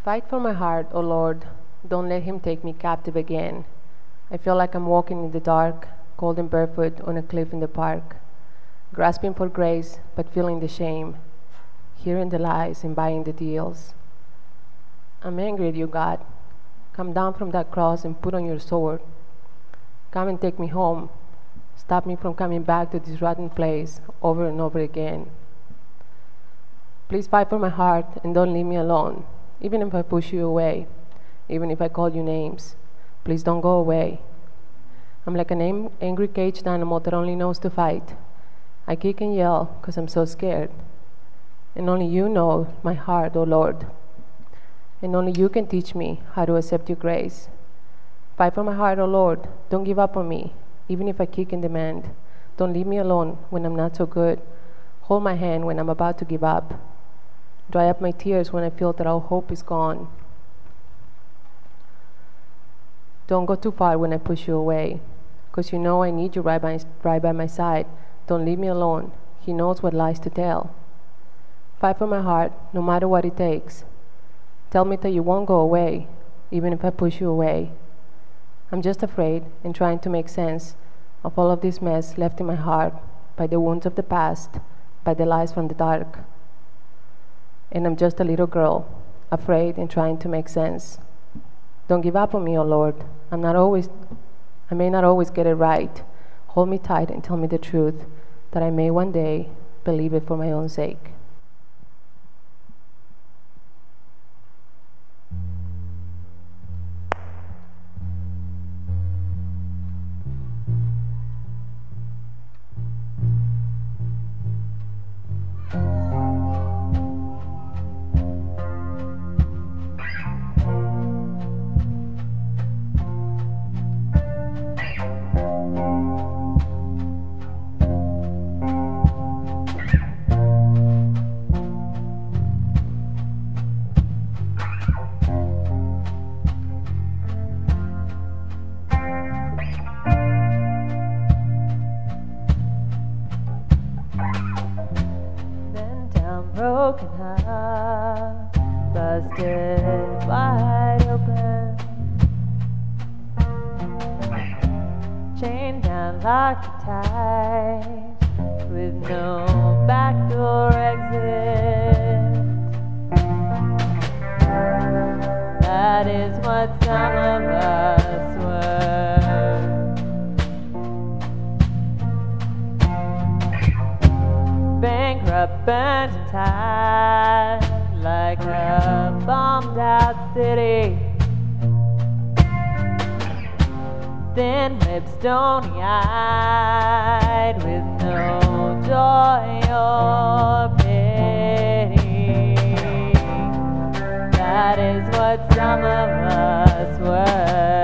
Fight for my heart, O Lord. Don't let him take me captive again. I feel like I'm walking in the dark, cold and barefoot on a cliff in the park, grasping for grace but feeling the shame, hearing the lies and buying the deals. I'm angry at you, God. Come down from that cross and put on your sword. Come and take me home. Stop me from coming back to this rotten place over and over again. Please fight for my heart and don't leave me alone, even if I push you away, even if I call you names. Please don't go away. I'm like an angry caged animal that only knows to fight. I kick and yell because I'm so scared. And only you know my heart, O Lord. And only you can teach me how to accept your grace. Fight for my heart, O Lord. Don't give up on me, even if I kick and demand. Don't leave me alone when I'm not so good. Hold my hand when I'm about to give up. Dry up my tears when I feel that all hope is gone. Don't go too far when I push you away, because you know I need you right by my side. Don't leave me alone. He knows what lies to tell. Fight for my heart, no matter what it takes. Tell me that you won't go away, even if I push you away. I'm just afraid and trying to make sense of all of this mess left in my heart by the wounds of the past, by the lies from the dark. And I'm just a little girl, afraid and trying to make sense. Don't give up on me, O Lord. I may not always get it right. Hold me tight and tell me the truth, that I may one day believe it for my own sake. Broken heart, busted wide open, chained down, locked and tight, with no backdoor exit. That is what some of us were. Bankrupt, burnt and tired, like a bombed out city. Thin-lipped, stony-eyed, with no joy or pity. That is what some of us were.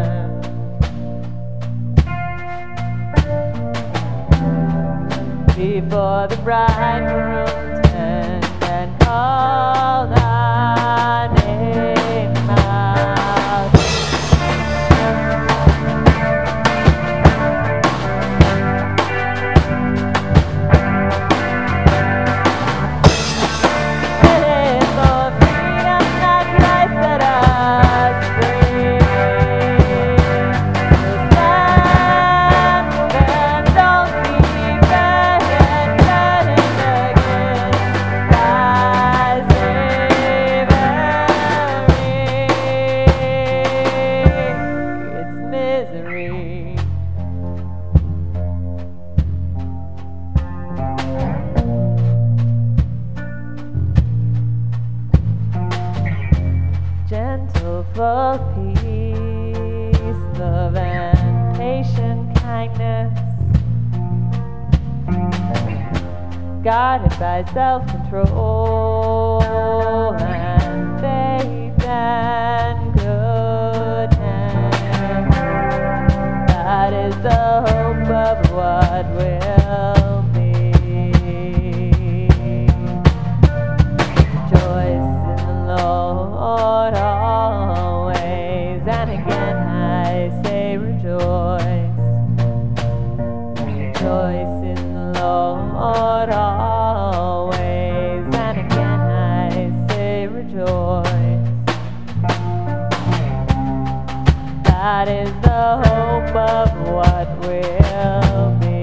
Before the bridegroom turned and called our name out. It is for freedom that Christ set us free. So stand and don't be bad. Gentle, full of peace, love and patient kindness, guarded by self-control and faith and goodness. That is the hope of what will be. Rejoice in the Lord always, and again I say rejoice. Rejoice in the Lord always, and again I say rejoice. That is the hope of what will be.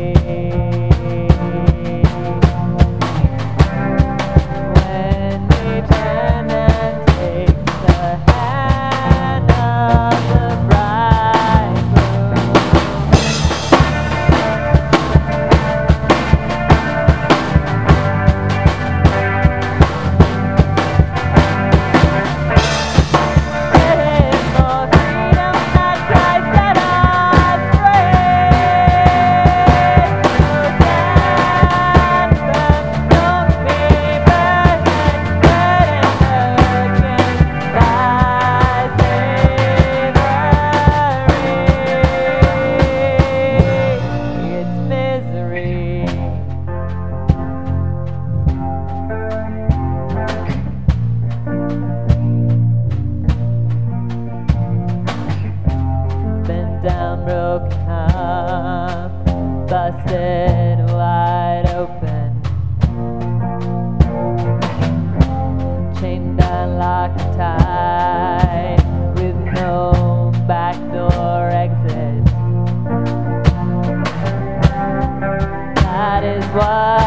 When we turn and take the hand of the bridegroom. It is for freedom that Christ set us free. So stand firm, don't be burdened, again thy slavery. It's misery. Bent down, broken up, busted wide open, chained down, locked and tied, with no backdoor exit. That is what